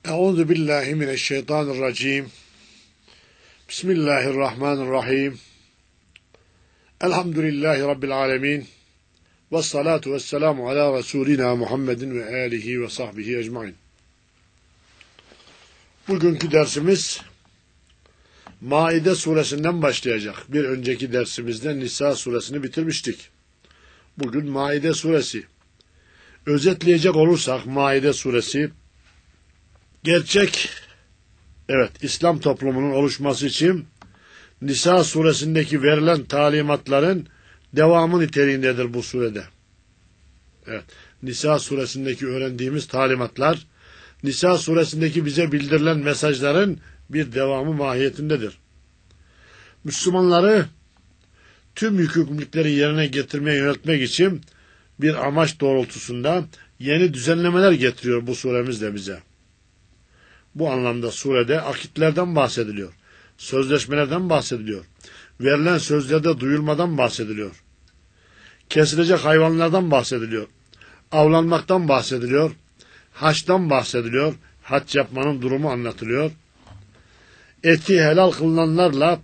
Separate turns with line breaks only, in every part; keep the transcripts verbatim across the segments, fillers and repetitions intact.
Euzu billahi mineşşeytanirracim. Bismillahirrahmanirrahim. Elhamdülillahi rabbil alamin. Ves salatu vesselamu ala Resulina Muhammedin ve alihi ve sahbihi ecmaîn. Bugünkü dersimiz Maide suresinden başlayacak. Bir önceki dersimizde Nisa suresini bitirmiştik. Bugün Maide suresi. Özetleyecek olursak Maide suresi gerçek, evet, İslam toplumunun oluşması için Nisa suresindeki verilen talimatların devamı niteliğindedir bu surede. Evet, Nisa suresindeki öğrendiğimiz talimatlar, Nisa suresindeki bize bildirilen mesajların bir devamı mahiyetindedir. Müslümanları tüm yükümlülükleri yerine getirmeye yöneltmek için bir amaç doğrultusunda yeni düzenlemeler getiriyor bu suremiz de bize. Bu anlamda surede akitlerden bahsediliyor, sözleşmelerden bahsediliyor, verilen sözlerde duyulmadan bahsediliyor, kesilecek hayvanlardan bahsediliyor, avlanmaktan bahsediliyor, haçtan bahsediliyor, haç yapmanın durumu anlatılıyor, eti helal kılınanlarla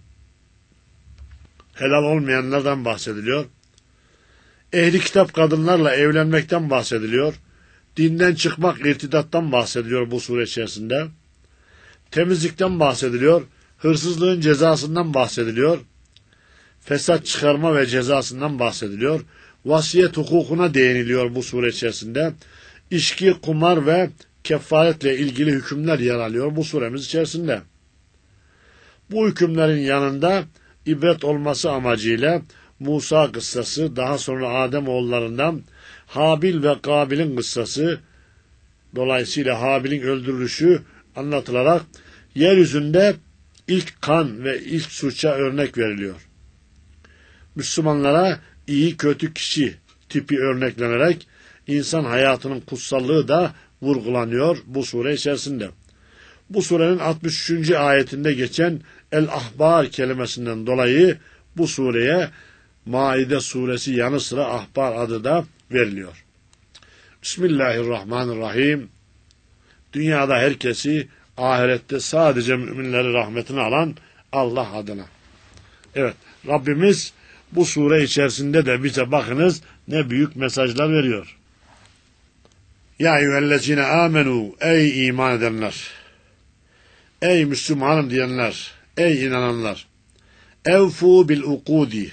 helal olmayanlardan bahsediliyor, ehli kitap kadınlarla evlenmekten bahsediliyor, dinden çıkmak, irtidattan bahsediliyor bu sure içerisinde, temizlikten bahsediliyor, hırsızlığın cezasından bahsediliyor, fesat çıkarma ve cezasından bahsediliyor, vasiyet hukukuna değiniliyor bu sure içerisinde, içki, kumar ve kefaretle ilgili hükümler yer alıyor bu suremiz içerisinde. Bu hükümlerin yanında ibret olması amacıyla Musa kıssası, daha sonra Adem oğullarından Habil ve Kabil'in kıssası, dolayısıyla Habil'in öldürülüşü anlatılarak yeryüzünde ilk kan ve ilk suça örnek veriliyor. Müslümanlara iyi kötü kişi tipi örneklenerek insan hayatının kutsallığı da vurgulanıyor bu sure içerisinde. Bu surenin altmış üçüncü ayetinde geçen el-ahbar kelimesinden dolayı bu sureye Maide suresi yanı sıra ahbar adı da veriliyor. Bismillahirrahmanirrahim. Dünyada herkesi, ahirette sadece müminleri rahmetine alan Allah adına. Evet, Rabbimiz bu sure içerisinde de bize bakınız ne büyük mesajlar veriyor. Ya eyyühellezine amenu, ey iman edenler, ey Müslümanım diyenler, ey inananlar, evfu bil ukudi,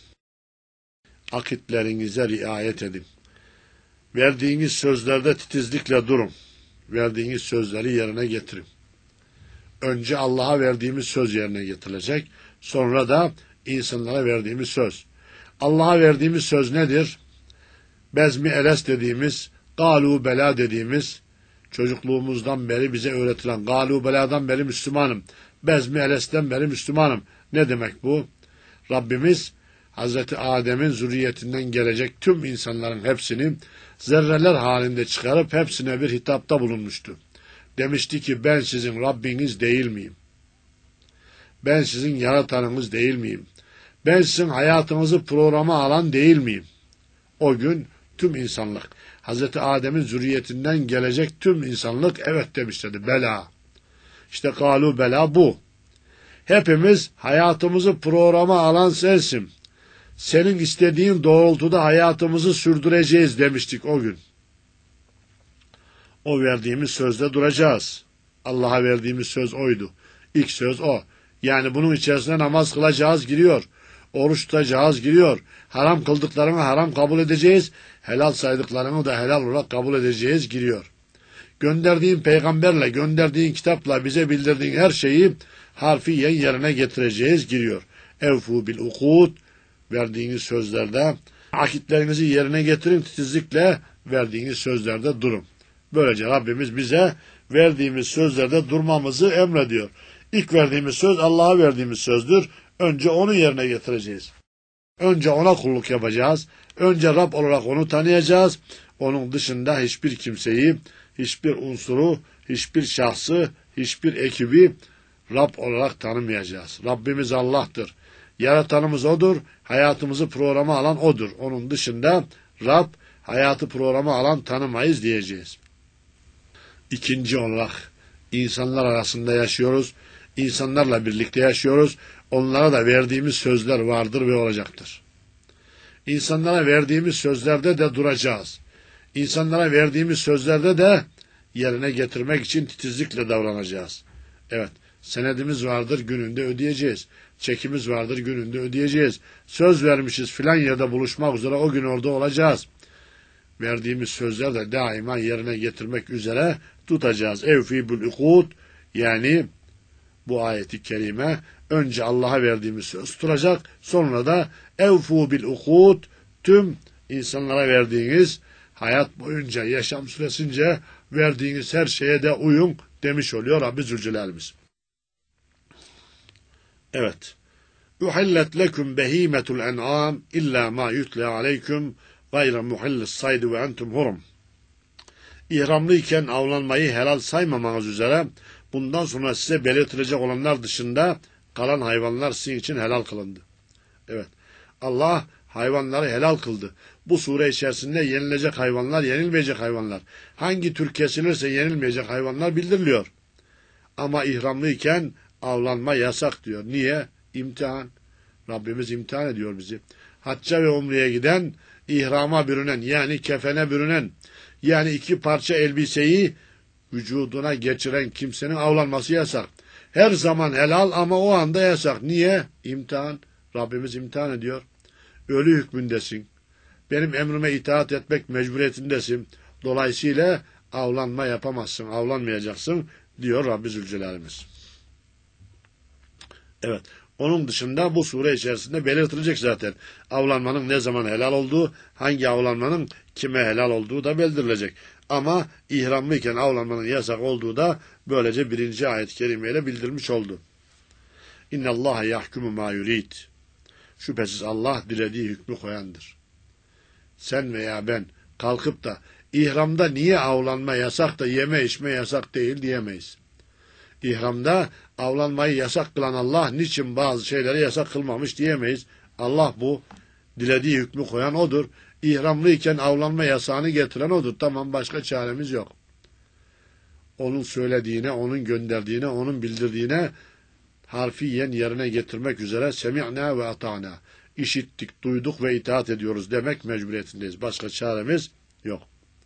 akitlerinize riayet edin. Verdiğiniz sözlerde titizlikle durun. Verdiğiniz sözleri yerine getirin. Önce Allah'a verdiğimiz söz yerine getirilecek. Sonra da insanlara verdiğimiz söz. Allah'a verdiğimiz söz nedir? Bezmi eles dediğimiz, galu bela dediğimiz, çocukluğumuzdan beri bize öğretilen, galu beladan beri Müslümanım, bezmi elesten beri Müslümanım. Ne demek bu? Rabbimiz Hazreti Adem'in zürriyetinden gelecek tüm insanların hepsini zerreler halinde çıkarıp hepsine bir hitapta bulunmuştu. Demişti ki ben sizin Rabbiniz değil miyim? Ben sizin yaratanınız değil miyim? Ben sizin hayatınızı programa alan değil miyim? O gün tüm insanlık, Hazreti Adem'in zürriyetinden gelecek tüm insanlık evet demişlerdi. Bela. İşte galu bela bu. Hepimiz hayatımızı programa alan sensin. Senin istediğin doğrultuda hayatımızı sürdüreceğiz demiştik o gün. O verdiğimiz sözde duracağız. Allah'a verdiğimiz söz oydu. İlk söz o. Yani bunun içerisine namaz kılacağız giriyor. Oruç tutacağız giriyor. Haram kıldıklarını haram kabul edeceğiz. Helal saydıklarını da helal olarak kabul edeceğiz giriyor. Gönderdiğin peygamberle, gönderdiğin kitapla bize bildirdiğin her şeyi harfiyen yerine getireceğiz giriyor. Evfu bil ukud, verdiğiniz sözlerde, akitlerinizi yerine getirin, titizlikle verdiğiniz sözlerde durun. Böylece Rabbimiz bize verdiğimiz sözlerde durmamızı emrediyor. İlk verdiğimiz söz Allah'a verdiğimiz sözdür. Önce onu yerine getireceğiz. Önce ona kulluk yapacağız. Önce Rab olarak onu tanıyacağız. Onun dışında hiçbir kimseyi, hiçbir unsuru, hiçbir şahsı, hiçbir ekibi Rab olarak tanımayacağız. Rabbimiz Allah'tır. Yaratanımız O'dur, hayatımızı programa alan O'dur. Onun dışında Rab, hayatı programa alan tanımayız diyeceğiz. İkinci olarak İnsanlar arasında yaşıyoruz. İnsanlarla birlikte yaşıyoruz. Onlara da verdiğimiz sözler vardır ve olacaktır. İnsanlara verdiğimiz sözlerde de duracağız. İnsanlara verdiğimiz sözlerde de yerine getirmek için titizlikle davranacağız. Evet, senedimiz vardır, gününde ödeyeceğiz. Çekimiz vardır, gününde ödeyeceğiz. Söz vermişiz filan yerde buluşmak üzere, o gün orada olacağız. Verdiğimiz sözler de daima yerine getirmek üzere tutacağız. Evfî bil ukûd, yani bu ayeti kerime önce Allah'a verdiğimiz söz tutacak, sonra da evfû bil ukûd, tüm insanlara verdiğiniz, hayat boyunca, yaşam süresince verdiğiniz her şeye de uyun demiş oluyor Rabbi Zülcelal'imiz. Evet. Uhillet lekum behimetul en'am illa ma yutla aleykum gayre muhillis saydi ve entum hurum. İhramlıyken avlanmayı helal saymamanız üzere bundan sonra size belirtilecek olanlar dışında kalan hayvanlar sizin için helal kılındı. Evet. Allah hayvanları helal kıldı. Bu sure içerisinde yenilecek hayvanlar, yenilmeyecek hayvanlar. Hangi tür kesilirse yenilmeyecek hayvanlar bildiriliyor. Ama ihramlıyken avlanma yasak diyor. Niye? İmtihan. Rabbimiz imtihan ediyor bizi. Hacca ve umreye giden, ihrama bürünen, yani kefene bürünen, yani iki parça elbiseyi vücuduna geçiren kimsenin avlanması yasak. Her zaman helal ama o anda yasak. Niye? İmtihan. Rabbimiz imtihan ediyor. Ölü hükmündesin. Benim emrime itaat etmek mecburiyetindesin. Dolayısıyla avlanma yapamazsın, avlanmayacaksın diyor Rabbi Zülcelal'imiz. Evet. Onun dışında bu sure içerisinde belirtilecek zaten. Avlanmanın ne zaman helal olduğu, hangi avlanmanın kime helal olduğu da bildirilecek. Ama ihramlıyken avlanmanın yasak olduğu da böylece birinci ayet-i kerimeyle bildirmiş oldu. İnne Allaha yahkumu ma yurid. Şüphesiz Allah dilediği hükmü koyandır. Sen veya ben kalkıp da ihramda niye avlanma yasak da yeme içme yasak değil diyemeyiz. İhramda avlanmayı yasak kılan Allah niçin bazı şeyleri yasak kılmamış diyemeyiz. Allah bu dilediği hükmü koyan odur. İhramlıyken avlanma yasağını getiren odur. Tamam, başka çaremiz yok. Onun söylediğine, onun gönderdiğine, onun bildirdiğine harfiyen yerine getirmek üzere semi'na ve ata'na. İşittik, duyduk ve itaat ediyoruz demek mecburiyetindeyiz. Başka çaremiz yok.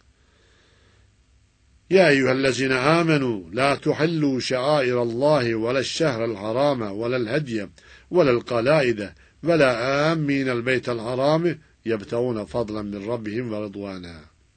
Ya eyyühellezine amenu la tuhillu şe'airallahi ve leşşehrel harame ve lel hediye ve lel kalaide ve la amminel beytel harami yebtevune fadlen min rabbihim ve rıdvana.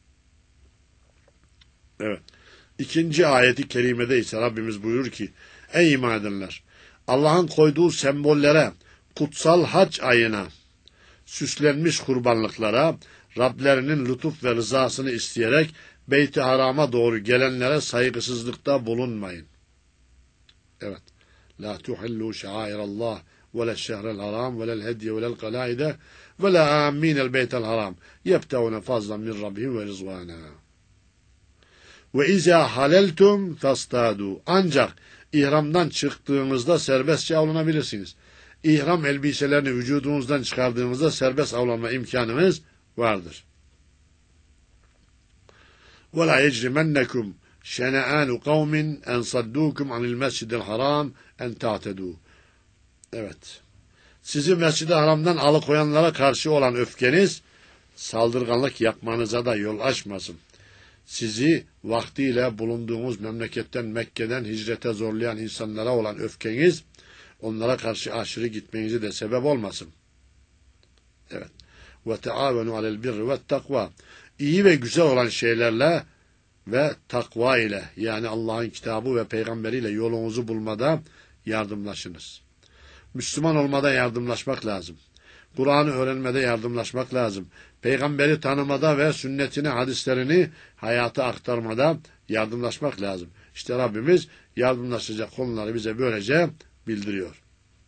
Evet. İkinci ayeti kerimede ise Rabbimiz buyurur ki, ey iman edenler, Allah'ın koyduğu sembollere, kutsal hac ayına, süslenmiş kurbanlıklara, Rablerinin lütuf ve rızasını isteyerek Beyt-i Haram'a doğru gelenlere saygısızlıkta bulunmayın. Evet. La tuhillu şairallah ve le'şşehrel haram ve le'l-hediye ve le'l-kalaide ve la amminel beytel haram yebtevune fazlan min rabbihim ve rizvana. Ve izâ haleltum fastâdû. Ancak ihramdan çıktığınızda serbestçe avlanabilirsiniz. İhram elbiselerini vücudunuzdan çıkardığınızda serbest avlanma imkanınız vardır. وَلَا يَجْرِمَنَّكُمْ شَنَآنُ قَوْمٍ اَنْ صَدُّوكُمْ عَنِ الْمَسْجِدِ الْحَرَامِ اَنْ تَعْتَدُوا. Evet. Sizi Mescid-i Haram'dan alıkoyanlara karşı olan öfkeniz, saldırganlık yapmanıza da yol açmasın. Sizi vaktiyle bulunduğunuz memleketten, Mekke'den hicrete zorlayan insanlara olan öfkeniz, onlara karşı aşırı gitmenize de sebep olmasın. Evet. وَتَعَاوَنُوا عَلَى الْبِرِّ وَالتَّقْوَى. İyi ve güzel olan şeylerle ve takva ile, yani Allah'ın kitabı ve peygamberiyle yolunuzu bulmada yardımlaşınız. Müslüman olmada yardımlaşmak lazım. Kur'an'ı öğrenmede yardımlaşmak lazım. Peygamberi tanımada ve sünnetini, hadislerini hayata aktarmada yardımlaşmak lazım. İşte Rabbimiz yardımlaşacak konuları bize böylece bildiriyor.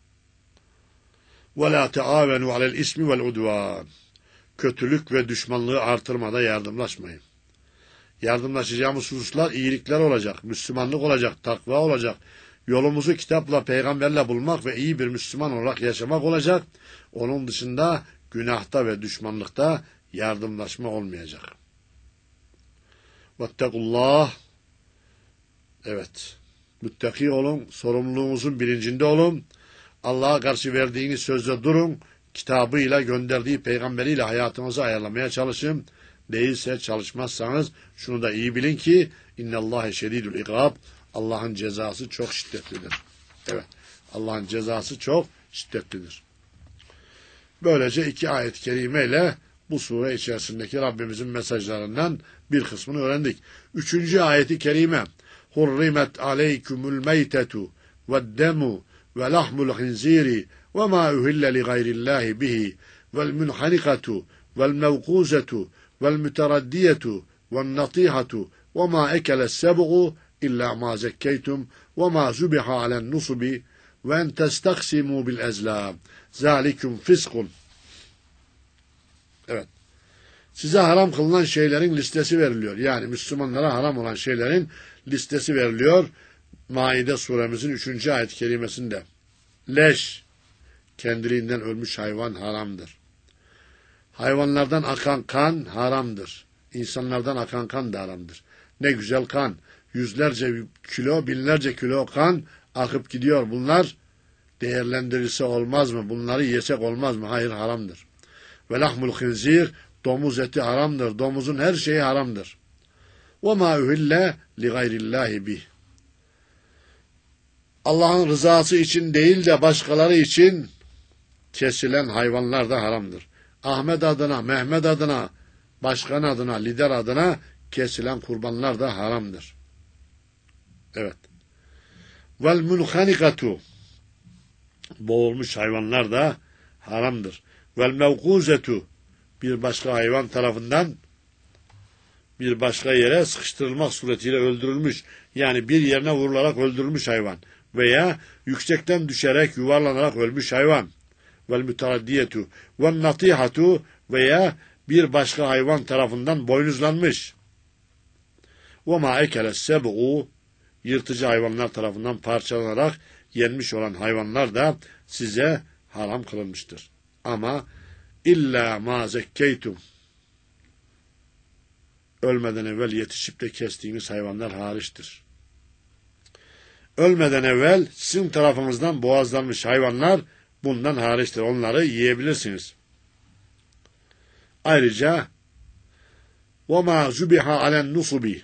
وَلَا تَعَاوَنُوا عَلَى الْاِسْمِ وَالْعُدْوَانِ. Kötülük ve düşmanlığı artırmada yardımlaşmayın. Yardımlaşacağımız hususlar iyilikler olacak, Müslümanlık olacak, takva olacak. Yolumuzu kitapla, peygamberle bulmak ve iyi bir Müslüman olarak yaşamak olacak. Onun dışında günahta ve düşmanlıkta yardımlaşma olmayacak. Vettekullah. Evet. Müttaki olun, sorumluluğunuzun bilincinde olun. Allah'a karşı verdiğiniz sözde durun. Kitabıyla, gönderdiği peygamberiyle hayatınızı ayarlamaya çalışın. Değilse çalışmazsanız şunu da iyi bilin ki innallâhe şedîdül ikâb. Allah'ın cezası çok şiddetlidir. Evet. Allah'ın cezası çok şiddetlidir. Böylece iki ayet-i kerimeyle bu sure içerisindeki Rabbimizin mesajlarından bir kısmını öğrendik. Üçüncü ayeti kerime Hurrimet aleykümül meytetu ve'd-demu ve lahmul khinziri ve ma uhille li gayrillahi bihi vel munhanikatu vel mevkuzetu vel müteraddiyetu vel natihatu ve ma ekele seb'u illa ma zekkeytum ve ma zubiha alen nusubi ve en testaksimu bil ezlam zalikum fiskun. Evet. Size haram kılınan şeylerin listesi veriliyor. Yani Müslümanlara haram olan şeylerin listesi veriliyor. Maide suremizin üçüncü ayet-i kerimesinde. Leş, kendiliğinden ölmüş hayvan haramdır. Hayvanlardan akan kan haramdır. İnsanlardan akan kan da haramdır. Ne güzel kan. Yüzlerce kilo, binlerce kilo kan akıp gidiyor. Bunlar değerlendirilse olmaz mı? Bunları yesek olmaz mı? Hayır, haramdır. Ve lahmul khinzir, domuz eti haramdır. Domuzun her şeyi haramdır. Ve ma uhille li gayrillahi bih. Allah'ın rızası için değil de başkaları için kesilen hayvanlar da haramdır. Ahmet adına, Mehmet adına, başkan adına, lider adına kesilen kurbanlar da haramdır. Evet. Vel munhanikatu, boğulmuş hayvanlar da haramdır. Vel mevkuzetu, bir başka hayvan tarafından bir başka yere sıkıştırılmak suretiyle öldürülmüş, yani bir yerine vurularak öldürülmüş hayvan veya yüksekten düşerek yuvarlanarak ölmüş hayvan. Vel müteraddiyetu vel natihatu, veya bir başka hayvan tarafından boynuzlanmış. Ve ma ekele seb'u, yırtıcı hayvanlar tarafından parçalanarak yenmiş olan hayvanlar da size haram kılınmıştır. Ama illa ma zekkeytum, ölmeden evvel yetişip de kestiğiniz hayvanlar hariçtir. Ölmeden evvel sizin tarafınızdan boğazlanmış hayvanlar bundan hariçtir. Onları yiyebilirsiniz. Ayrıca وَمَا زُبِحَ عَلَى النُّصُبِ,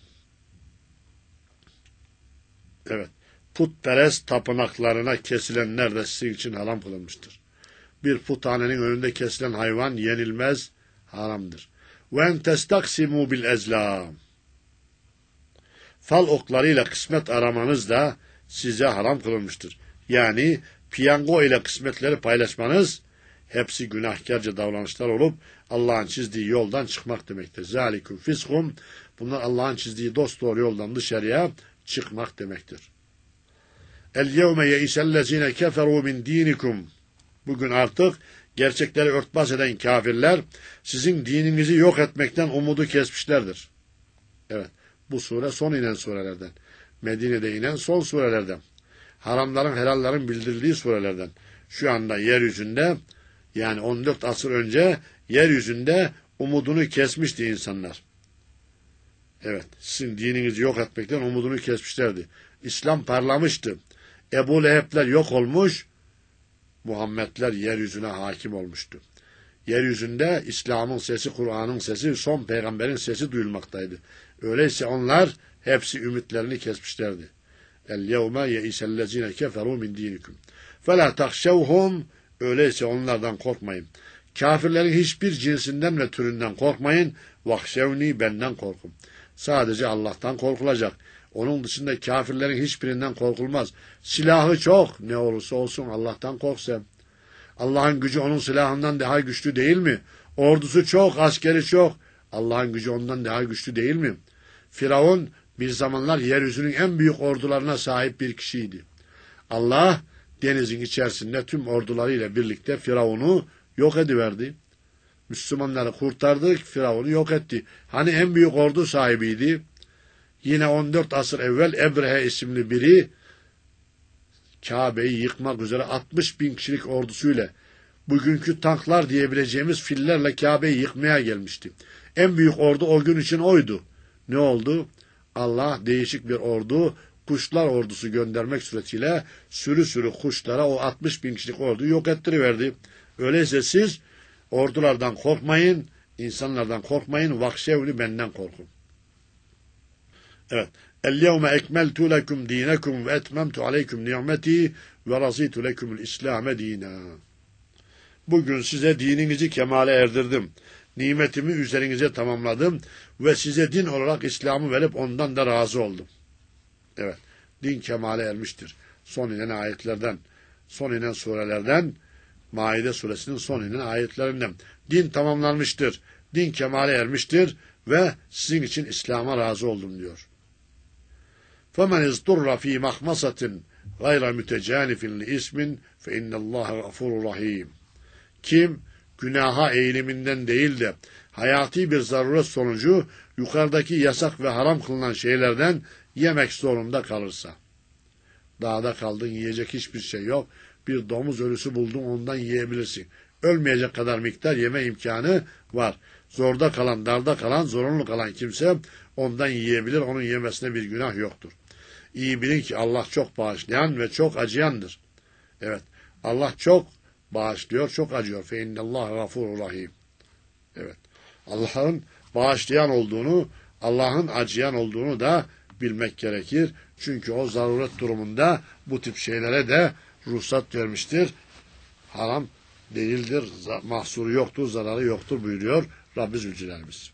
evet, putperest tapınaklarına kesilenler de sizin için haram kılınmıştır. Bir puthanenin önünde kesilen hayvan yenilmez, haramdır. وَاَنْ تَسْتَقْسِمُوا بِالْاَزْلَامِ, fal oklarıyla kısmet aramanız da size haram kılınmıştır. Yani piyango ile kısmetleri paylaşmanız hepsi günahkarca davranışlar olup Allah'ın çizdiği yoldan çıkmak demektir. Zalikum fiskum, bunlar Allah'ın çizdiği dosdoğru yoldan dışarıya çıkmak demektir. El yevme yeisellezine keferu min dinikum, bugün artık gerçekleri örtbas eden kafirler sizin dininizi yok etmekten umudu kesmişlerdir. Evet, bu sure son inen surelerden. Medine'de inen son surelerden. Haramların, helallerin bildirildiği surelerden. Şu anda yeryüzünde, yani on dört asır önce yeryüzünde umudunu kesmişti insanlar. Evet, sizin dininizi yok etmekten umudunu kesmişlerdi. İslam parlamıştı. Ebu Leheb'ler yok olmuş, Muhammedler yeryüzüne hakim olmuştu. Yeryüzünde İslam'ın sesi, Kur'an'ın sesi, son peygamberin sesi duyulmaktaydı. Öyleyse onlar hepsi ümitlerini kesmişlerdi. El yevme yeisellezine keferu min dinikum. Fela tahşevhum, öyleyse onlardan korkmayın. Kafirlerin hiçbir cinsinden ve türünden korkmayın. Vahşevni, benden korkun. Sadece Allah'tan korkulacak. Onun dışında kafirlerin hiçbirinden korkulmaz. Silahı çok, ne olursa olsun Allah'tan korksa. Allah'ın gücü onun silahından daha güçlü değil mi? Ordusu çok, askeri çok. Allah'ın gücü ondan daha güçlü değil mi? Firavun bir zamanlar yeryüzünün en büyük ordularına sahip bir kişiydi. Allah denizin içerisinde tüm ordularıyla birlikte Firavun'u yok ediverdi. Müslümanları kurtardı, Firavun'u yok etti. Hani en büyük ordu sahibiydi? Yine on dört asır evvel Ebrehe isimli biri Kabe'yi yıkmak üzere altmış bin kişilik ordusuyla, bugünkü tanklar diyebileceğimiz fillerle Kabe'yi yıkmaya gelmişti. En büyük ordu o gün için oydu. Ne oldu? Allah değişik bir ordu kuşlar ordusu göndermek suretiyle sürü sürü kuşlara o altmış bin kişilik orduyu yok ettiriverdi. Öyleyse siz ordulardan korkmayın, insanlardan korkmayın, vahşevni benden korkun. Evet. El-yevme ekmeltu lekum dinekum ve etmemtu aleykum ni'meti ve razitu lekumul İslam'e dina. Bugün size dininizi kemale erdirdim. Nimetimi üzerinize tamamladım ve size din olarak İslam'ı verip ondan da razı oldum. Evet. Din kemale ermiştir. Son inen ayetlerden, son inen surelerden, Maide suresinin son inen ayetlerinden. Din tamamlanmıştır. Din kemale ermiştir ve sizin için İslam'a razı oldum diyor. فَمَنْ اِزْدُرَّ ف۪ي مَخْمَصَةٍ غَيْرَ مُتَجَانِفٍ لِإِسْمٍ فَاِنَّ اللّٰهَ غَفُورٌ رَحِيمٌ. Kim günaha eğiliminden değil de hayati bir zaruret sonucu yukarıdaki yasak ve haram kılınan şeylerden yemek zorunda kalırsa. Dağda kaldın, yiyecek hiçbir şey yok. Bir domuz ölüsü buldun, ondan yiyebilirsin. Ölmeyecek kadar miktar yeme imkanı var. Zorda kalan, darda kalan, zorunlu kalan kimse ondan yiyebilir. Onun yemesine bir günah yoktur. İyi bilin ki Allah çok bağışlayan ve çok acıyandır. Evet, Allah çok bağışlıyor, çok acıyor. Fe innallâhe gafûrur rahîm. Evet, Allah'ın bağışlayan olduğunu, Allah'ın acıyan olduğunu da bilmek gerekir. Çünkü o zaruret durumunda bu tip şeylere de ruhsat vermiştir. Haram değildir, mahsuru yoktur, zararı yoktur buyuruyor Rabbi Zülcelal'imiz.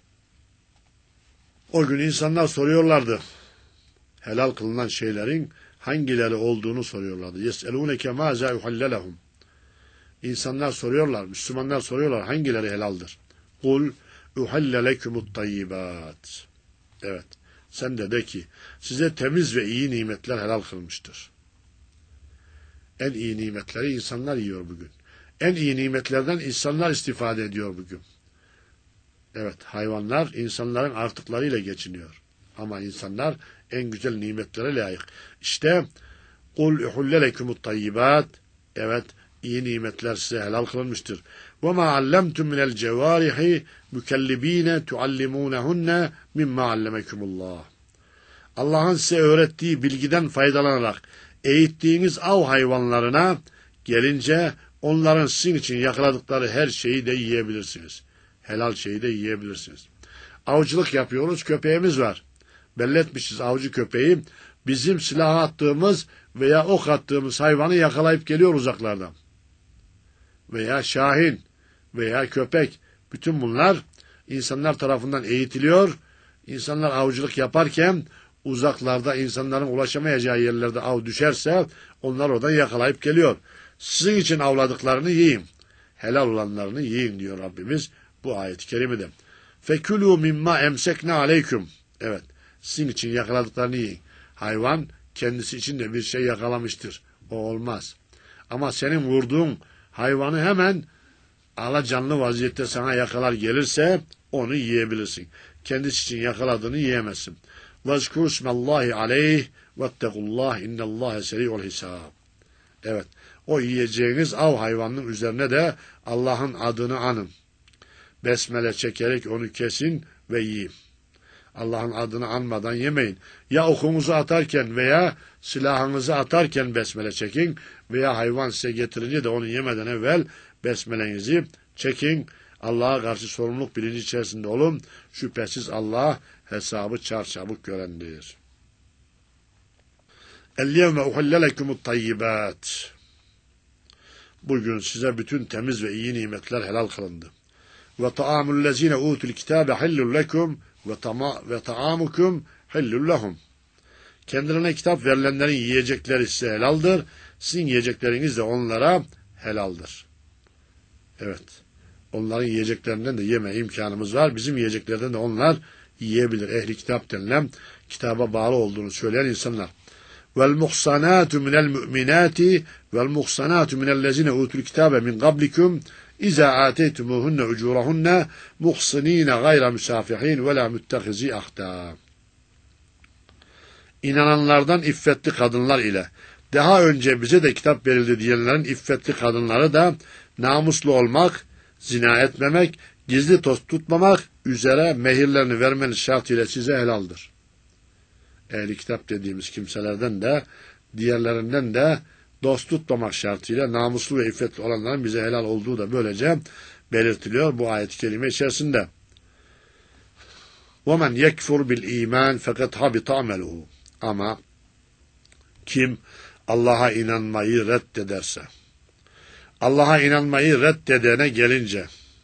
O gün insanlar soruyorlardı. Helal kılınan şeylerin hangileri olduğunu soruyorlardı. يَسْأَلُونَكَ مَاذَا يُحَلَّ لَهُمْ. İnsanlar soruyorlar, Müslümanlar soruyorlar hangileri helaldir? قُلْ اُحَلَّ لَكُمُ الطَّيِّبَاتِ. Evet, sen de de ki size temiz ve iyi nimetler helal kılmıştır. En iyi nimetleri insanlar yiyor bugün. En iyi nimetlerden insanlar istifade ediyor bugün. Evet, hayvanlar insanların artıklarıyla geçiniyor. Ama insanlar en güzel nimetlere layık. İşte قُلْ اُحُلَّ لَكُمُ الطَّيِّبَاتِ. Evet, iyi nimetler size helal kılınmıştır. وَمَا عَلَّمْتُمْ مِنَ الْجَوَارِحِ مُكَلِّب۪ينَ تُعَلِّمُونَهُنَّ مِمَّا عَلَّمَكُمُ اللّٰهِ. Allah'ın size öğrettiği bilgiden faydalanarak eğittiğiniz av hayvanlarına gelince onların sizin için yakaladıkları her şeyi de yiyebilirsiniz. Helal şeyi de yiyebilirsiniz. Avcılık yapıyoruz, köpeğimiz var. Belli etmişiz avcı köpeği. Bizim silah attığımız veya ok attığımız hayvanı yakalayıp geliyor uzaklardan. Veya şahin veya köpek. Bütün bunlar insanlar tarafından eğitiliyor. İnsanlar avcılık yaparken uzaklarda insanların ulaşamayacağı yerlerde av düşerse onlar oradan yakalayıp geliyor. Sizin için avladıklarını yiyin. Helal olanlarını yiyin diyor Rabbimiz bu ayet-i kerimede. Fekulû mimma emsekne aleyküm. Evet, sizin için yakaladıklarını yiyin. Hayvan kendisi için de bir şey yakalamıştır. O olmaz. Ama senin vurduğun hayvanı hemen alacanlı vaziyette sana yakalar gelirse onu yiyebilirsin. Kendisi için yakaladığını yiyemezsin. وَذْكُرُ اسْمَ اللّٰهِ عَلَيْهِ وَاتَّقُوا اللّٰهِ اِنَّ اللّٰهَ سَرِيعُ الْحِسَابِ. Evet, o yiyeceğiniz av hayvanının üzerine de Allah'ın adını anın. Besmele çekerek onu kesin ve yiyin. Allah'ın adını anmadan yemeyin. Ya okunuzu atarken veya silahınızı atarken besmele çekin veya hayvan size getirince de onu yemeden evvel besmelenizi çekin. Allah'a karşı sorumluluk bilinci içerisinde olun. Şüphesiz Allah hesabı çarçabuk görendir. El-yevme uhille lekumut tayyibat. Bugün size bütün temiz ve iyi nimetler helal kılındı. Ve ta'amul lezine utul kitabe hillul lekum ve ta'amukum hillul lehum. Kendilerine kitap verilenlerin yiyecekleri size helaldir. Sizin yiyecekleriniz de onlara helaldir. Evet. Onların yiyeceklerinden de yeme imkanımız var. Bizim yiyeceklerden de onlar yiyebilir. Ehli kitap denilen kitaba bağlı olduğunu söyleyen insanlar. Vel muhsanatu minel müminati vel muhsanatu minellezine utul kitabe min qablikum iza ateytumuhunne ucurahunne muhsinine gayra müsafihin ve la müttehizi ahda. İnananlardan iffetli kadınlar ile daha önce bize de kitap verildi diyenlerin iffetli kadınları da namuslu olmak, zina etmemek, gizli toz tutmamak üzere mehirlerini vermeniz şartıyla size helaldir. ehli kitap dediğimiz kimselerden de diğerlerinden de dost tutmamak şartıyla namuslu ve iffetli olanların bize helal olduğu da böylece belirtiliyor bu ayet-i kerime içerisinde. وَمَنْ يَكْفُرْ بِالْا۪يمَانِ فَقَدْ حَبِطَ عَمَلُهُ. Ama kim Allah'a inanmayı reddederse, Allah'a inanmayı reddedene gelince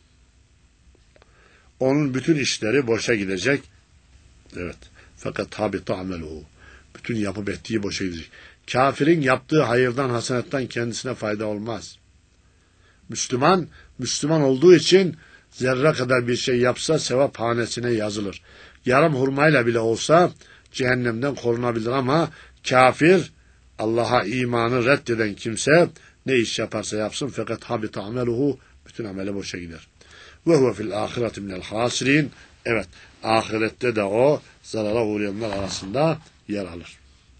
onun bütün işleri boşa gidecek. Evet. Fakat habita ameluhu. Bütün yapıp ettiği boşa gidecek. Kafirin yaptığı hayırdan, hasenetten kendisine fayda olmaz. Müslüman, Müslüman olduğu için zerre kadar bir şey yapsa sevap hanesine yazılır. Yarım hurmayla bile olsa cehennemden korunabilir ama kafir, Allah'a imanı reddeden kimse ne iş yaparsa yapsın fakat habita ameluhu, bütün ameli boşa gider. Ve huve fil ahireti minel hasirin. Evet, ahirette de o zarara uğrayanlar arasında yer alır.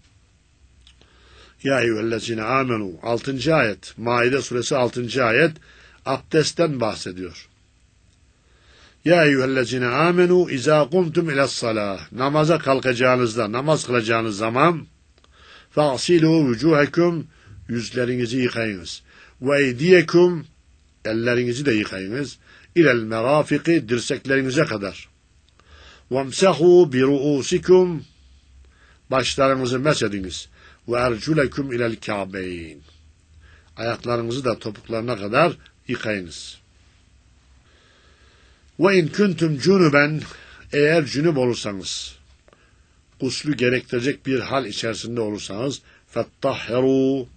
Ya eyyühellezine amenu. altıncı ayet. Maide suresi altıncı ayet. Abdestten bahsediyor. Ya eyyühellezine amenu izâ kumtum ile's-salâh. Namaza kalkacağınızda, namaz kılacağınız zaman fa'silû vücûhekum, yüzlerinizi yıkayınız. Ve eydiyekum, ellerinizi de yıkayınız. İlel merafiki, dirseklerinize kadar. Vemsehû bi ru'ûsikum, başlarınızı mesediniz. Ve erculekum ilel kâbeyn, ayaklarınızı da topuklarına kadar yıkayınız. Ve in kuntum cunuben, eğer cünüp olursanız, guslü gerektirecek bir hal içerisinde olursanız, fettahherû,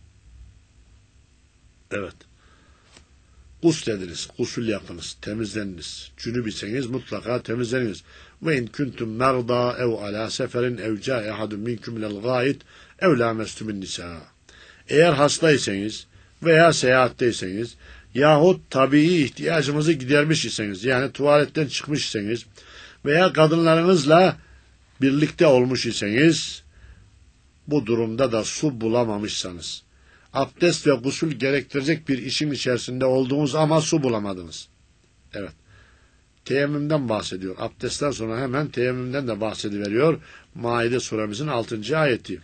evet, guslediniz, gusül yapınız, temizleniniz. Cünüp iseniz mutlaka temizleniniz. Ve in kuntum merda ev ala seferin ev câe ahadun minkum ilel gâid ev lâmestümin nisâ. Eğer hastaysanız veya seyahatteyseniz yahut tabii ihtiyacımızı gidermiş iseniz, yani tuvaletten çıkmış iseniz veya kadınlarınızla birlikte olmuş iseniz, bu durumda da su bulamamışsanız, abdest ve gusül gerektirecek bir işin içerisinde olduğunuz ama su bulamadınız. Evet. Teyemmümden bahsediyor. Abdestten sonra hemen teyemmümden de bahsediveriyor. Maide suremizin altıncı ayeti.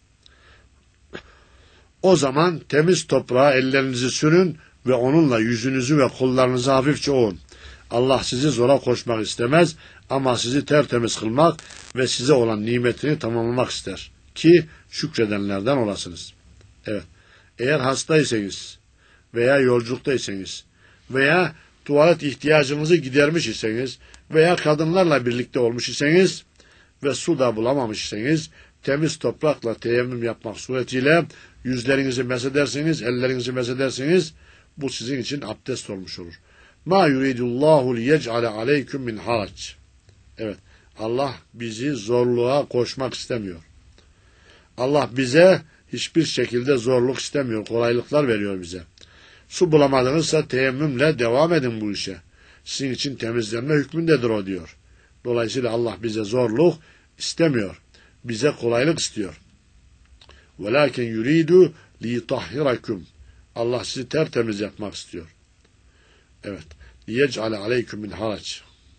O zaman temiz toprağa ellerinizi sürün ve onunla yüzünüzü ve kollarınızı hafifçe ovun. Allah sizi zora koşmak istemez ama sizi tertemiz kılmak ve size olan nimetini tamamlamak ister ki şükredenlerden olasınız. Evet. Eğer hastaysanız veya yolculuktaysanız veya tuvalet ihtiyacınızı gidermiş iseniz veya kadınlarla birlikte olmuş iseniz ve su da bulamamış iseniz temiz toprakla teyemmüm yapmak suretiyle yüzlerinizi mesedersiniz, ellerinizi mesedersiniz, bu sizin için abdest olmuş olur. Ma yuridullahu liyec'ale aleyküm min harac. Evet, Allah bizi zorluğa koşmak istemiyor. Allah bize hiçbir şekilde zorluk istemiyor, kolaylıklar veriyor bize. Su bulamadınızsa teyemmümle devam edin bu işe. Sizin için temizlenme hükmündedir o diyor. Dolayısıyla Allah bize zorluk istemiyor. Bize kolaylık istiyor. وَلَاكِنْ يُرِيدُ لِيْطَحِّرَكُمْ. Allah sizi tertemiz yapmak istiyor. Evet. لِيَجْعَلَ عَلَيْكُمْ مِنْ harac.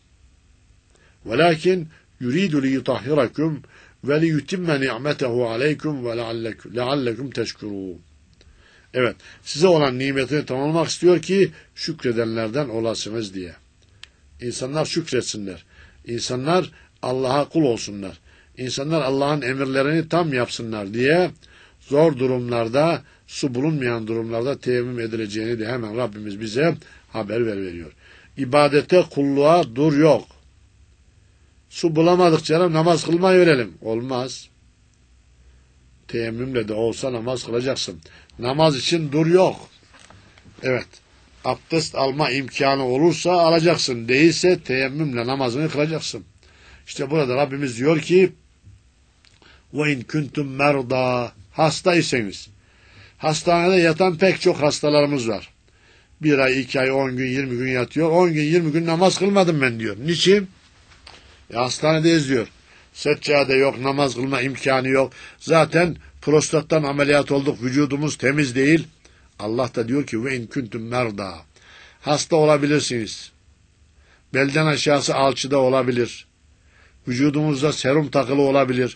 وَلَاكِنْ يُرِيدُ لِيْطَحِّرَكُمْ وَلِيُتِمَّ نِعْمَتَهُ عَلَيْكُمْ وَلَعَلَّكُمْ تَشْكُرُونَ. Evet, size olan nimetini tamamlamak istiyor ki şükredenlerden olasınız diye. İnsanlar şükretsinler. İnsanlar Allah'a kul olsunlar. İnsanlar Allah'ın emirlerini tam yapsınlar diye zor durumlarda, su bulunmayan durumlarda teyemmüm edileceğini de hemen Rabbimiz bize haber ver veriyor. İbadete, kulluğa dur yok. Su bulamadık canım, namaz kılmayı verelim. Olmaz. Teyemmümle de olsa namaz kılacaksın. Namaz için dur yok. Evet. Abdest alma imkanı olursa alacaksın. Değilse teyemmümle namazını kılacaksın. İşte burada Rabbimiz diyor ki وَاِنْ كُنْتُمْ مَرْضَى, hastaysanız. Hastanede yatan pek çok hastalarımız var. Bir ay, iki ay, on gün, yirmi gün yatıyor. On gün, yirmi gün namaz kılmadım ben diyor. Niçin? E, hastanedeyiz diyor. Seccade yok, namaz kılma imkanı yok. Zaten prostattan ameliyat olduk, vücudumuz temiz değil. Allah da diyor ki ve in kuntum merda. Hasta olabilirsiniz. Belden aşağısı alçıda olabilir. Vücudumuzda serum takılı olabilir.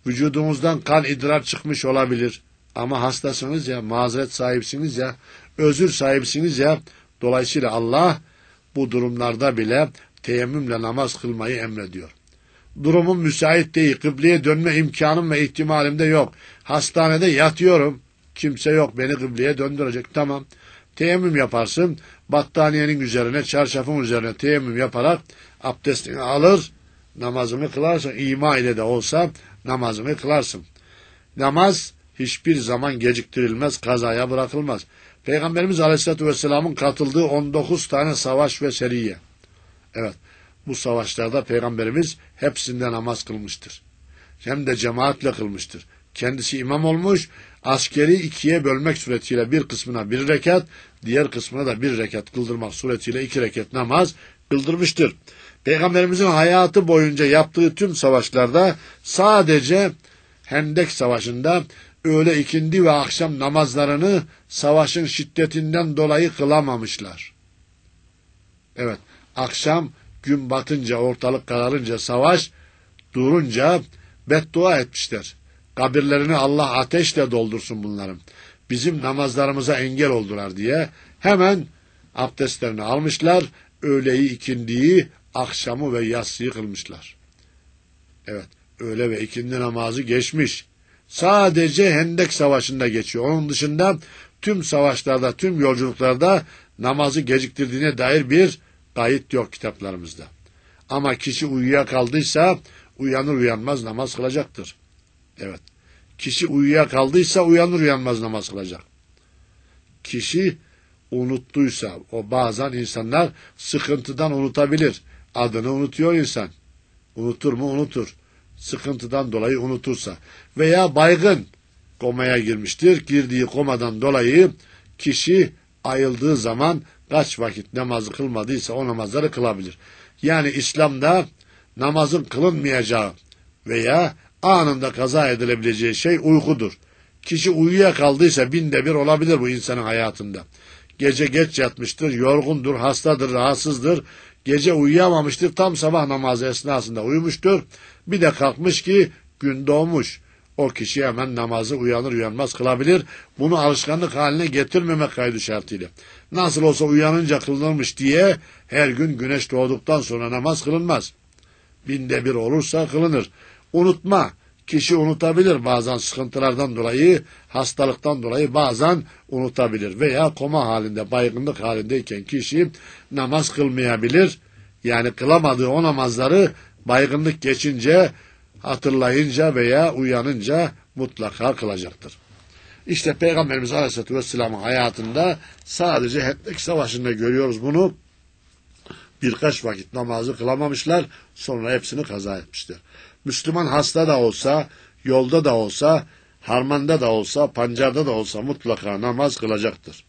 vücudunuzdan kan idrar çıkmış olabilir. Ama hastasınız ya, mazeret sahipsiniz ya, özür sahipsiniz ya. Dolayısıyla Allah bu durumlarda bile teyemmümle namaz kılmayı emrediyor. Durumum müsait değil, kıbleye dönme imkanım ve ihtimalim de yok. Hastanede yatıyorum, kimse yok beni kıbleye döndürecek. Tamam, teyemmüm yaparsın, battaniyenin üzerine, çarşafın üzerine teyemmüm yaparak abdestini alır, namazını kılarsın. İma ile de olsa namazını kılarsın. Namaz hiçbir zaman geciktirilmez, kazaya bırakılmaz. Peygamberimiz Aleyhisselatü Vesselam'ın katıldığı on dokuz tane savaş ve seriye. Evet, bu savaşlarda Peygamberimiz hepsinde namaz kılmıştır. Hem de cemaatle kılmıştır. Kendisi imam olmuş, askeri ikiye bölmek suretiyle bir kısmına bir rekat, diğer kısmına da bir rekat kıldırmak suretiyle iki rekat namaz kıldırmıştır. Peygamberimizin hayatı boyunca yaptığı tüm savaşlarda sadece Hendek Savaşı'nda öğle, ikindi ve akşam namazlarını savaşın şiddetinden dolayı kılamamışlar. Evet, akşam gün batınca, ortalık kararınca, savaş durunca beddua etmişler. Kabirlerini Allah ateşle doldursun bunların. Bizim namazlarımıza engel oldular diye hemen abdestlerini almışlar, öğleyi, ikindiyi, akşamı ve yatsıyı kılmışlar. Evet, öğle ve ikindi namazı geçmiş. Sadece Hendek Savaşı'nda geçiyor. Onun dışında tüm savaşlarda, tüm yolculuklarda namazı geciktirdiğine dair bir kayıt yok kitaplarımızda. Ama kişi uyuyakaldıysa uyanır uyanmaz namaz kılacaktır. Evet. Kişi uyuyakaldıysa uyanır uyanmaz namaz kılacak. Kişi unuttuysa, o bazen insanlar sıkıntıdan unutabilir. Adını unutuyor insan. Unutur mu? Unutur. Sıkıntıdan dolayı unutursa veya baygın komaya girmiştir. Girdiği komadan dolayı kişi ayıldığı zaman kaç vakit namazı kılmadıysa o namazları kılabilir. Yani İslam'da namazın kılınmayacağı veya anında kaza edilebileceği şey uykudur. Kişi uyuyakaldıysa binde bir olabilir bu insanın hayatında. Gece geç yatmıştır, yorgundur, hastadır, rahatsızdır. Gece uyuyamamıştır, tam sabah namazı esnasında uyumuştur. Bir de kalkmış ki gün doğmuş. O kişi hemen namazı uyanır uyanmaz kılabilir. Bunu alışkanlık haline getirmemek kaydı şartıyla. Nasıl olsa uyanınca kılınırmış diye her gün güneş doğduktan sonra namaz kılınmaz. Binde bir olursa kılınır. Unutma. Kişi unutabilir bazen sıkıntılardan dolayı, hastalıktan dolayı bazen unutabilir. Veya koma halinde, baygınlık halindeyken kişi namaz kılmayabilir. Yani kılamadığı o namazları baygınlık geçince, hatırlayınca veya uyanınca mutlaka kılacaktır. İşte Peygamberimiz Aleyhisselatü Vesselam'ın hayatında sadece Hendek Savaşı'nda görüyoruz bunu. Birkaç vakit namazı kılamamışlar, sonra hepsini kaza etmişler. Müslüman hasta da olsa, yolda da olsa, harmanda da olsa, pancarda da olsa mutlaka namaz kılacaktır.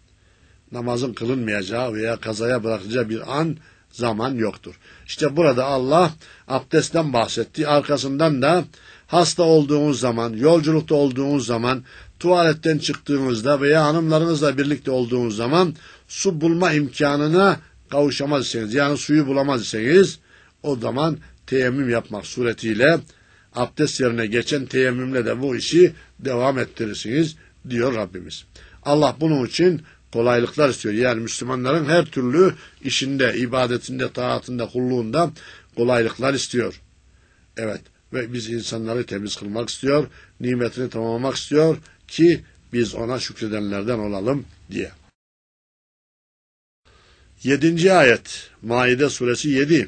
Namazın kılınmayacağı veya kazaya bırakacağı bir an, zaman yoktur. İşte burada Allah abdestten bahsetti. Arkasından da hasta olduğunuz zaman, yolculukta olduğunuz zaman, tuvaletten çıktığınızda veya hanımlarınızla birlikte olduğunuz zaman su bulma imkanına kavuşamaz iseniz, yani suyu bulamaz iseniz, o zaman teyemmüm yapmak suretiyle abdest yerine geçen teyemmümle de bu işi devam ettirirsiniz diyor Rabbimiz. Allah bunun için kolaylıklar istiyor. Yani Müslümanların her türlü işinde, ibadetinde, taatında, kulluğunda kolaylıklar istiyor. Evet, ve biz insanları temiz kılmak istiyor, nimetini tamamlamak istiyor ki biz ona şükredenlerden olalım diye. Yedinci ayet, Maide suresi yedi.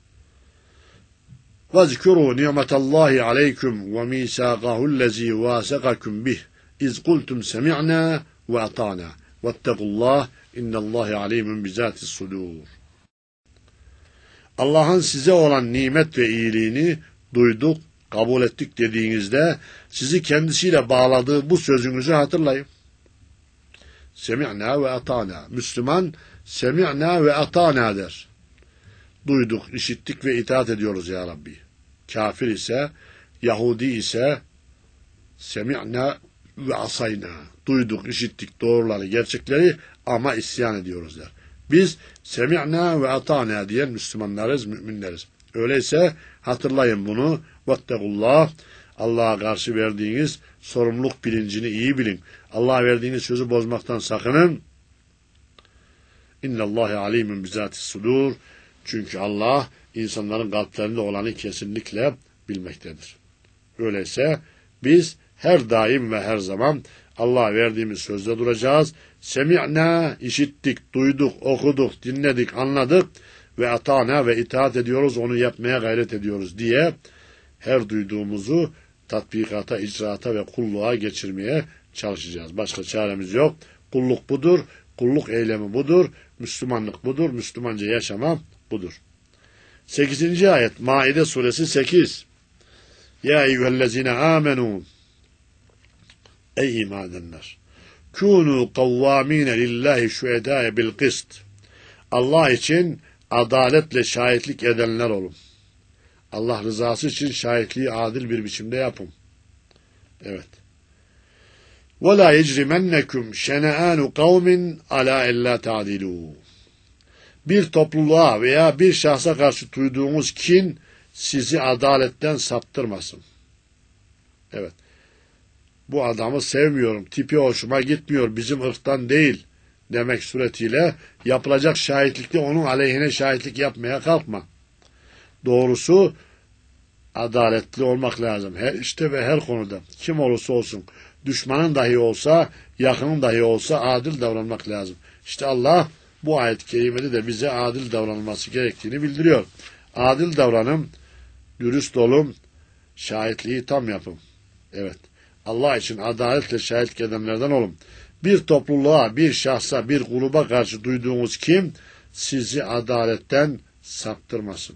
وَذْكُرُوا نِعْمَةَ اللّٰهِ عَلَيْكُمْ وَمِيثَاقَهُ الَّذ۪ي وَاسَقَكُمْ بِهِ اِذْ قُلْتُمْ سَمِعْنَا وَأَطَعْنَا وَاتَّقُوا اللّٰهِ اِنَّ اللّٰهِ عَلِيمٌ بِذَاتِ الصُّدُورِ. Allah'ın size olan nimet ve iyiliğini duyduk, kabul ettik dediğinizde sizi kendisiyle bağladığı bu sözünüzü hatırlayın. Semi'na ve atana. Müslüman semi'na ve atana der. Duyduk, işittik ve itaat ediyoruz ya Rabbi. Kafir ise, Yahudi ise semi'na ve asayna. Duyduk, işittik doğruları, gerçekleri ama isyan ediyoruz der. Biz semi'na ve atana diyen Müslümanlarız, müminleriz. Öyleyse hatırlayın bunu. Vettekullah. Allah'a karşı verdiğiniz sorumluluk bilincini iyi bilin. Allah'a verdiğiniz sözü bozmaktan sakının. İnnallâhe alîmün bizâtis sudur. Çünkü Allah insanların kalplerinde olanı kesinlikle bilmektedir. Öyleyse biz her daim ve her zaman Allah'a verdiğimiz sözde duracağız. Semi'na, işittik, duyduk, okuduk, dinledik, anladık ve ata'na ve itaat ediyoruz, onu yapmaya gayret ediyoruz diye her duyduğumuzu tatbikata, icraata ve kulluğa geçirmeye çalışacağız. Başka çaremiz yok. Kulluk budur, kulluk eylemi budur, Müslümanlık budur, Müslümanca yaşama budur. sekizinci ayet Maide suresi sekiz. Ya eyyühellezine amenu, ey iman edenler, kûnû kavvâmîne lillahi şühedâe bil kıst. Allah için adaletle şahitlik edenler olun. Allah rızası için şahitliği adil bir biçimde yapın. Evet. وَلَا يَجْرِمَنَّكُمْ شَنَآنُ قَوْمٍ عَلَى اَلَّا تَعْدِلُوا. Bir topluluğa veya bir şahsa karşı duyduğunuz kin sizi adaletten saptırmasın. Evet. Bu adamı sevmiyorum, tipi hoşuma gitmiyor, bizim ırktan değil demek suretiyle yapılacak şahitlikte onun aleyhine şahitlik yapmaya kalkma. Doğrusu adaletli olmak lazım. Her işte ve her konuda. Kim olursa olsun. Düşmanın dahi olsa, yakının dahi olsa adil davranmak lazım. İşte Allah bu ayet-i kerimede de bize adil davranılması gerektiğini bildiriyor. Adil davranın, dürüst olun, şahitliği tam yapın. Evet. Allah için adaletle şahitlik edenlerden olun. Bir topluluğa, bir şahsa, bir gruba karşı duyduğunuz kim sizi adaletten saptırmasın.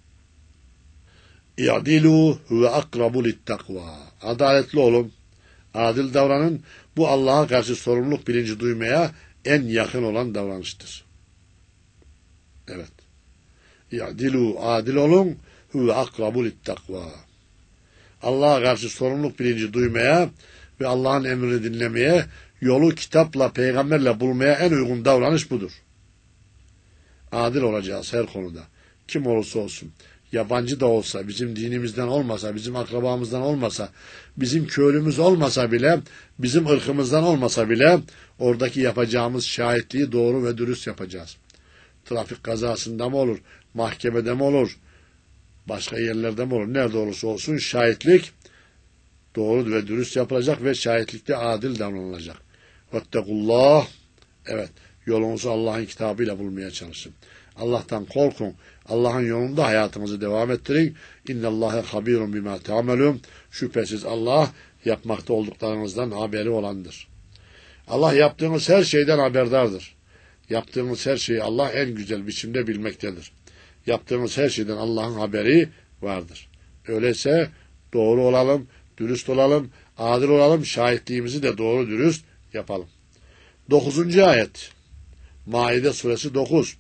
İ'dilu ve akrabu littakva. Adaletli olun, adil davranın. Bu Allah'a karşı sorumluluk bilinci duymaya en yakın olan davranıştır. Evet. İ'dilu, adil olun ve akrabu littakva. Allah'a karşı sorumluluk bilinci duymaya ve Allah'ın emrini dinlemeye, yolu kitapla, peygamberle bulmaya en uygun davranış budur. Adil olacağız her konuda. Kim olursa olsun. Yabancı da olsa, bizim dinimizden olmasa, bizim akrabamızdan olmasa, bizim köylümüz olmasa bile, bizim ırkımızdan olmasa bile, oradaki yapacağımız şahitliği doğru ve dürüst yapacağız. Trafik kazasında mı olur, mahkemede mi olur, başka yerlerde mi olur, nerede olursa olsun şahitlik doğru ve dürüst yapılacak ve şahitlikte adil davranılacak. Vettekullah, evet, yolunuzu Allah'ın kitabıyla bulmaya çalışın. Allah'tan korkun. Allah'ın yolunda hayatınızı devam ettirin. İnnallâhe habîrun bimâ te'amelûn. Şüphesiz Allah yapmakta olduklarınızdan haberi olandır. Allah yaptığınız her şeyden haberdardır. Yaptığınız her şeyi Allah en güzel biçimde bilmektedir. Yaptığınız her şeyden Allah'ın haberi vardır. Öyleyse doğru olalım, dürüst olalım, adil olalım, şahitliğimizi de doğru dürüst yapalım. Dokuzuncu ayet. Maide suresi dokuz.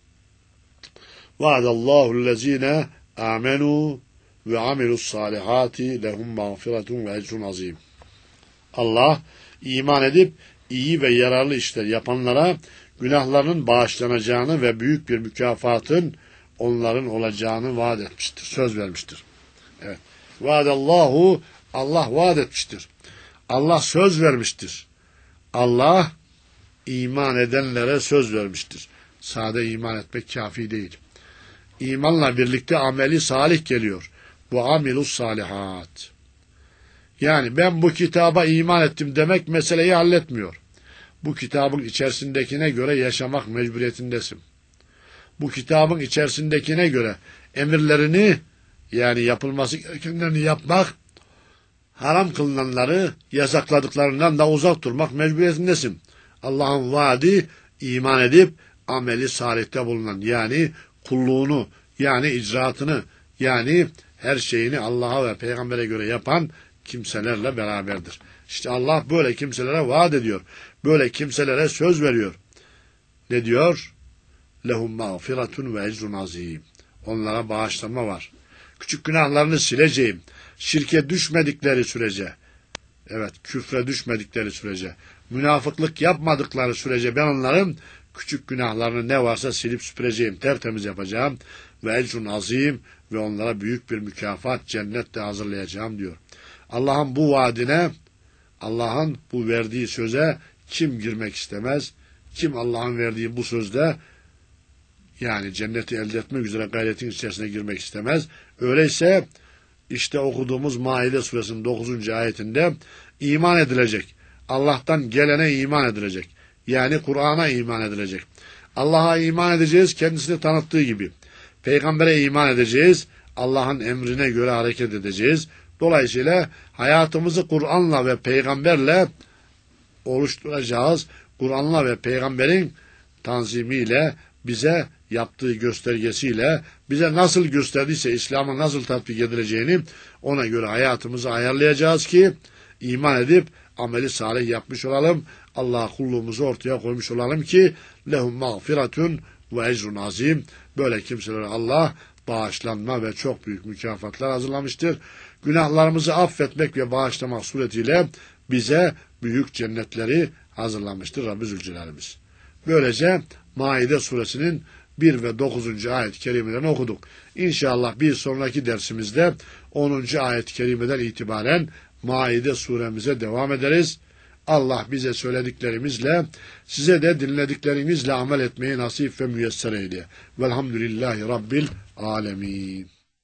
Va'dallâhu'llezîne âmenû ve amilussâlihâti lehum mağfiretun ve ecrun azîm. Allah iman edip iyi ve yararlı işler yapanlara günahlarının bağışlanacağını ve büyük bir mükafatın onların olacağını vaat etmiştir, söz vermiştir. Evet. Va'dallâhu, Allah vaat etmiştir. Allah söz vermiştir. Allah iman edenlere söz vermiştir. Sade iman etmek kafi değil. İmanla birlikte ameli salih geliyor. Bu amilus salihat. Yani ben bu kitaba iman ettim demek meseleyi halletmiyor. Bu kitabın içerisindekine göre yaşamak mecburiyetindesin. Bu kitabın içerisindekine göre emirlerini, yani yapılması gerekenlerini yapmak, haram kılınanları yasakladıklarından da uzak durmak mecburiyetindesin. Allah'ın vaadi iman edip ameli salihte bulunan, yani kulluğunu, yani icraatını, yani her şeyini Allah'a ve peygambere göre yapan kimselerle beraberdir. İşte Allah böyle kimselere vaat ediyor. Böyle kimselere söz veriyor. Ne diyor? Lehum mağfiretun ve ecrun azim. Onlara bağışlanma var. Küçük günahlarını sileceğim. Şirke düşmedikleri sürece, evet, küfre düşmedikleri sürece, münafıklık yapmadıkları sürece ben onların küçük günahlarını ne varsa silip süpüreceğim, tertemiz yapacağım ve ecrun azim ve onlara büyük bir mükafat, cennet de hazırlayacağım diyor. Allah'ın bu vaadine, Allah'ın bu verdiği söze kim girmek istemez? Kim Allah'ın verdiği bu sözde, yani cenneti elde etmek üzere gayretin içerisine girmek istemez? Öyleyse işte okuduğumuz Maide suresinin dokuzuncu ayetinde iman edilecek. Allah'tan gelene iman edilecek. Yani Kur'an'a iman edilecek. Allah'a iman edeceğiz kendisini tanıttığı gibi. Peygamber'e iman edeceğiz. Allah'ın emrine göre hareket edeceğiz. Dolayısıyla hayatımızı Kur'an'la ve peygamberle oluşturacağız. Kur'an'la ve peygamberin tanzimiyle, bize yaptığı göstergesiyle, bize nasıl gösterdiyse İslam'a nasıl tatbik edileceğini ona göre hayatımızı ayarlayacağız ki iman edip ameli salih yapmış olalım. Allah'a kulluğumuzu ortaya koymuş olalım ki lehum mağfiretun ve ecrun azim. Böyle kimselere Allah bağışlanma ve çok büyük mükafatlar hazırlamıştır. Günahlarımızı affetmek ve bağışlamak suretiyle bize büyük cennetleri hazırlamıştır Rabbi Zülcelal'imiz. Böylece Maide suresinin bir ve dokuzuncu ayet-i kerimelerini okuduk. İnşallah bir sonraki dersimizde onuncu ayet-i kerimeden itibaren Maide suremize devam ederiz. Allah bize söylediklerimizle, size de dinlediklerimizle amel etmeyi nasip ve müyesser eyle. Velhamdülillahi Rabbil alemin.